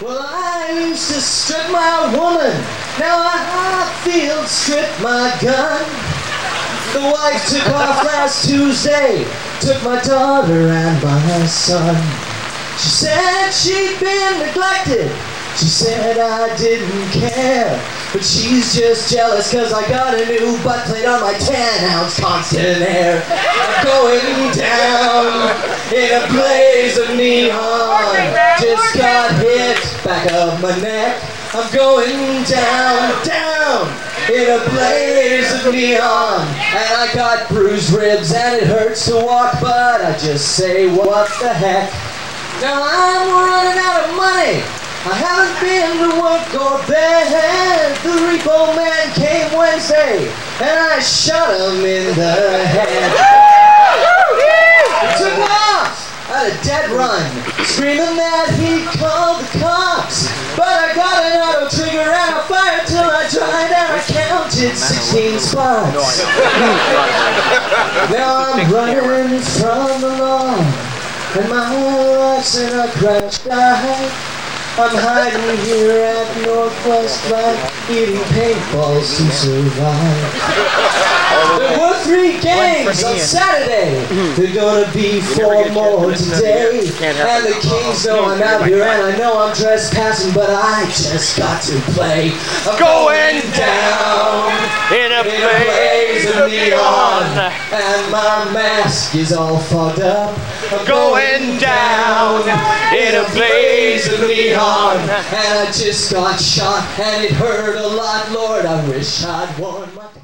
Well, I used to strip my woman, now I feel strip my gun. The wife took off last Tuesday, took my daughter and my son. She said she'd been neglected, she said I didn't care. But she's just jealous cause I got a new butt plate on my 10-ounce constant air. I'm going down in a blaze of neon. Just got hit back of my neck. I'm going down, down in a blaze of neon. And I got bruised ribs and it hurts to walk, but I just say what the heck. Now I'm running out of money, I haven't been to work or bed. The repo man came Wednesday and I shot him in the head. He took off at a dead run, screaming that he called the cops. But I got an auto trigger and I fired till I tried and I counted 16 spots. Now I'm running from the law and my life's in a crash dive. I'm hiding here at Northwest Bank, eating paintballs to survive. There were 3 games on Saturday, there are gonna be 4 more today. And the Kings know I'm out here and I know I'm trespassing, but I just got to play. I'm going down in a blaze of neon, and my mask is all fogged up. I'm going down in a blaze of neon. And I just got shot and it hurt a lot, Lord, I wish I'd worn my